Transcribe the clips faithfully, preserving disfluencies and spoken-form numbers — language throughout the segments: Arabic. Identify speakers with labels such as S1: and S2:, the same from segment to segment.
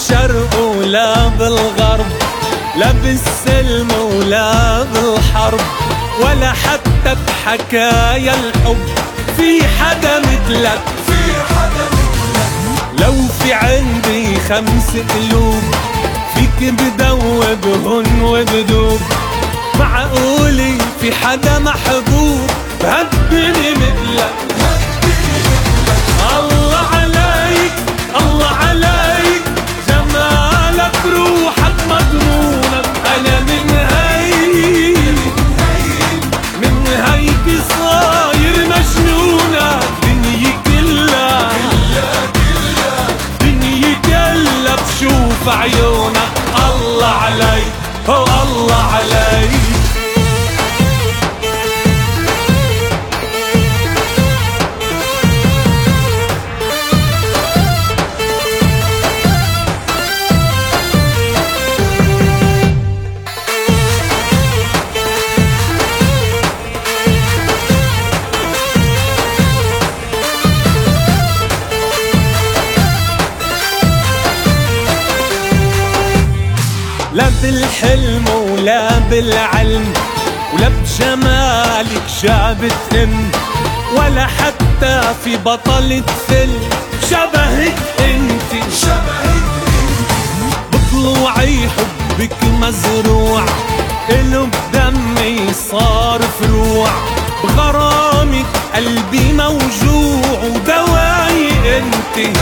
S1: بالشرق ولا بالغرب، لا بالسلم ولا بالحرب، ولا حتى بحكايا الحب في حدا مثلك. لو في عندي خمس قلوب فيك بدوبهن وبدوب، معقولي في حدا محبوب بهالدنيا مثلك؟ الله عليك الله عليك، جمالك روحك مضمونك، أنا من هي من هيك صاير مجنونك، دنيا كلها دنيا كلها بشوف عيونك. الله عليك هو الله عليك. لا بالحلم ولا بالعلم ولا بجمالك شابت ام، ولا حتى في بطلة فيلم شبهك انت. بطلوعي حبك مزروع إله بدمي صار فروع، بغرامك قلبي موجوع ودواي انت.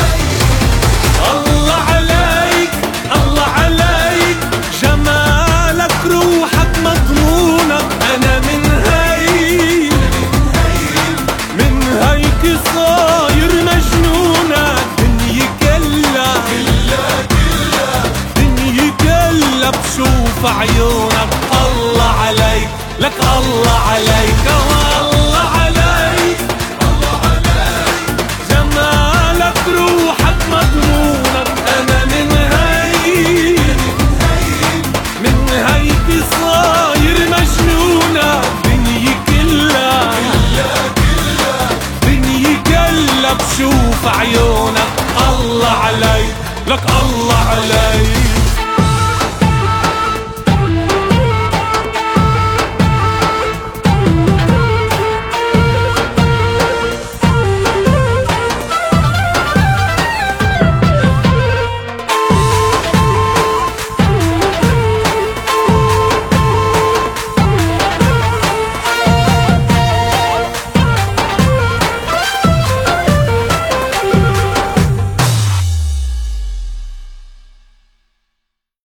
S1: الله عليك الله عليك، جمالك روحك مضمونك، أنا من هي من هيك صاير مجنونك، دنيا كلها دنيا كلها بشوف عيونك. الله عليك لك الله عليك.